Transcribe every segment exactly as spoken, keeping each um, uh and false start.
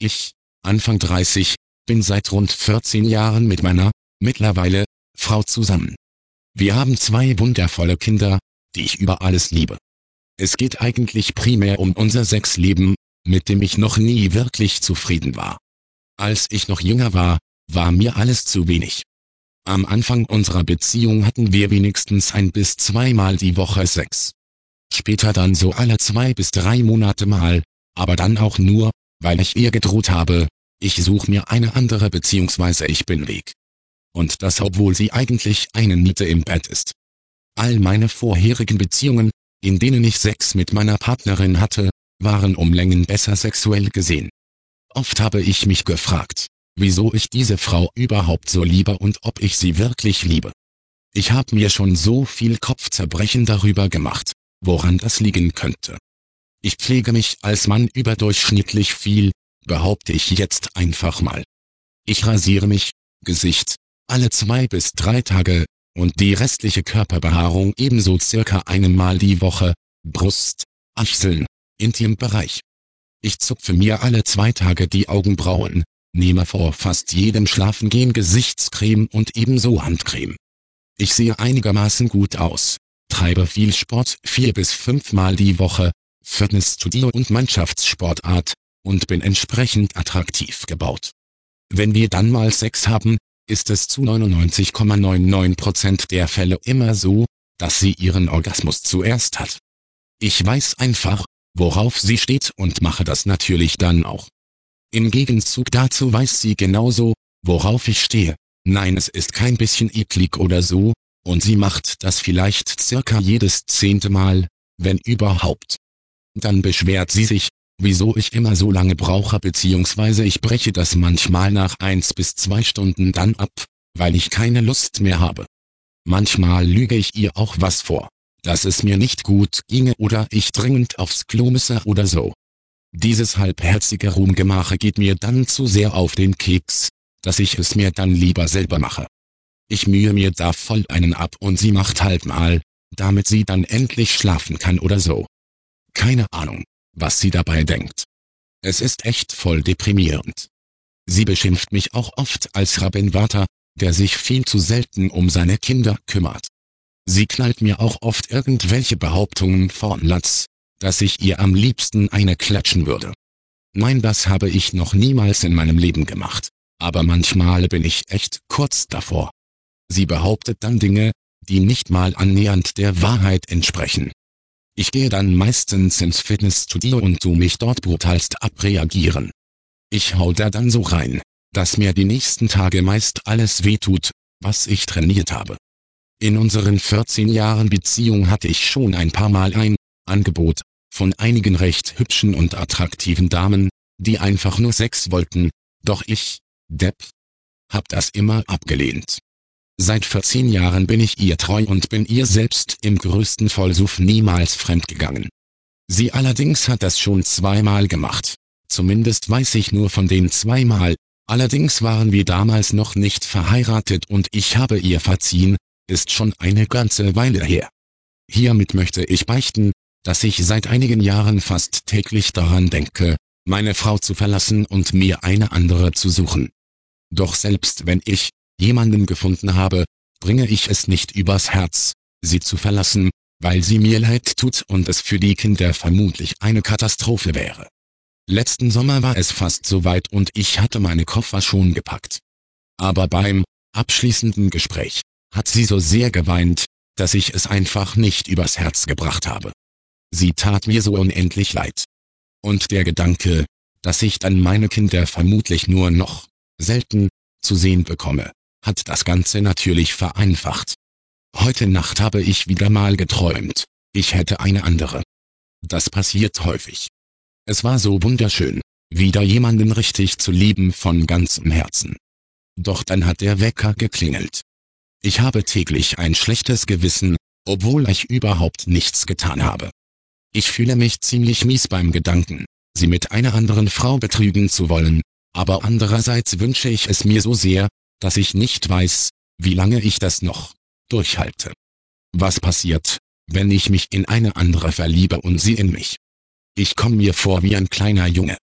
Ich, Anfang dreißig, bin seit rund vierzehn Jahren mit meiner, mittlerweile, Frau zusammen. Wir haben zwei wundervolle Kinder, die ich über alles liebe. Es geht eigentlich primär um unser Sexleben, mit dem ich noch nie wirklich zufrieden war. Als ich noch jünger war, war mir alles zu wenig. Am Anfang unserer Beziehung hatten wir wenigstens ein bis zweimal die Woche Sex. Später dann so alle zwei bis drei Monate mal, aber dann auch nur, weil ich ihr gedroht habe, ich suche mir eine andere bzw. ich bin weg. Und das obwohl sie eigentlich eine Niete im Bett ist. All meine vorherigen Beziehungen, in denen ich Sex mit meiner Partnerin hatte, waren um Längen besser sexuell gesehen. Oft habe ich mich gefragt, wieso ich diese Frau überhaupt so liebe und ob ich sie wirklich liebe. Ich habe mir schon so viel Kopfzerbrechen darüber gemacht, woran das liegen könnte. Ich pflege mich als Mann überdurchschnittlich viel, behaupte ich jetzt einfach mal. Ich rasiere mich, Gesicht, alle zwei bis drei Tage, und die restliche Körperbehaarung ebenso circa einmal die Woche, Brust, Achseln, Intimbereich. Ich zupfe mir alle zwei Tage die Augenbrauen, nehme vor fast jedem Schlafengehen Gesichtscreme und ebenso Handcreme. Ich sehe einigermaßen gut aus, treibe viel Sport vier bis fünfmal die Woche, Fitnessstudio und Mannschaftssportart, und bin entsprechend attraktiv gebaut. Wenn wir dann mal Sex haben, ist es zu neunundneunzig Komma neunundneunzig Prozent der Fälle immer so, dass sie ihren Orgasmus zuerst hat. Ich weiß einfach, worauf sie steht und mache das natürlich dann auch. Im Gegenzug dazu weiß sie genauso, worauf ich stehe. Nein, es ist kein bisschen eklig oder so, und sie macht das vielleicht circa jedes zehnte Mal, wenn überhaupt. Dann beschwert sie sich, wieso ich immer so lange brauche bzw. ich breche das manchmal nach eins bis zwei Stunden dann ab, weil ich keine Lust mehr habe. Manchmal lüge ich ihr auch was vor, dass es mir nicht gut ginge oder ich dringend aufs Klo müsse oder so. Dieses halbherzige Rumgemache geht mir dann zu sehr auf den Keks, dass ich es mir dann lieber selber mache. Ich mühe mir da voll einen ab und sie macht halt mal, damit sie dann endlich schlafen kann oder so. Keine Ahnung, was sie dabei denkt. Es ist echt voll deprimierend. Sie beschimpft mich auch oft als Rabenvater, der sich viel zu selten um seine Kinder kümmert. Sie knallt mir auch oft irgendwelche Behauptungen vorn Latz, dass ich ihr am liebsten eine klatschen würde. Nein, das habe ich noch niemals in meinem Leben gemacht, aber manchmal bin ich echt kurz davor. Sie behauptet dann Dinge, die nicht mal annähernd der Wahrheit entsprechen. Ich gehe dann meistens ins Fitnessstudio und tu mich dort brutalst abreagieren. Ich hau da dann so rein, dass mir die nächsten Tage meist alles wehtut, was ich trainiert habe. In unseren vierzehn Jahren Beziehung hatte ich schon ein paar Mal ein Angebot von einigen recht hübschen und attraktiven Damen, die einfach nur Sex wollten, doch ich, Depp, hab das immer abgelehnt. Seit vierzehn Jahren bin ich ihr treu und bin ihr selbst im größten Vollsuff niemals fremdgegangen. Sie allerdings hat das schon zweimal gemacht. Zumindest weiß ich nur von den zweimal, allerdings waren wir damals noch nicht verheiratet und ich habe ihr verziehen, ist schon eine ganze Weile her. Hiermit möchte ich beichten, dass ich seit einigen Jahren fast täglich daran denke, meine Frau zu verlassen und mir eine andere zu suchen. Doch selbst wenn ich jemanden gefunden habe, bringe ich es nicht übers Herz, sie zu verlassen, weil sie mir leid tut und es für die Kinder vermutlich eine Katastrophe wäre. Letzten Sommer war es fast soweit und ich hatte meine Koffer schon gepackt. Aber beim abschließenden Gespräch hat sie so sehr geweint, dass ich es einfach nicht übers Herz gebracht habe. Sie tat mir so unendlich leid. Und der Gedanke, dass ich dann meine Kinder vermutlich nur noch selten zu sehen bekomme, hat das Ganze natürlich vereinfacht. Heute Nacht habe ich wieder mal geträumt, ich hätte eine andere. Das passiert häufig. Es war so wunderschön, wieder jemanden richtig zu lieben von ganzem Herzen. Doch dann hat der Wecker geklingelt. Ich habe täglich ein schlechtes Gewissen, obwohl ich überhaupt nichts getan habe. Ich fühle mich ziemlich mies beim Gedanken, sie mit einer anderen Frau betrügen zu wollen, aber andererseits wünsche ich es mir so sehr, dass ich nicht weiß, wie lange ich das noch durchhalte. Was passiert, wenn ich mich in eine andere verliebe und sie in mich? Ich komme mir vor wie ein kleiner Junge.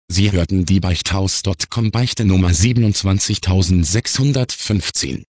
Sie hörten die Beichthaus Punkt com Beichte Nummer siebenundzwanzigsechshundertfünfzehn.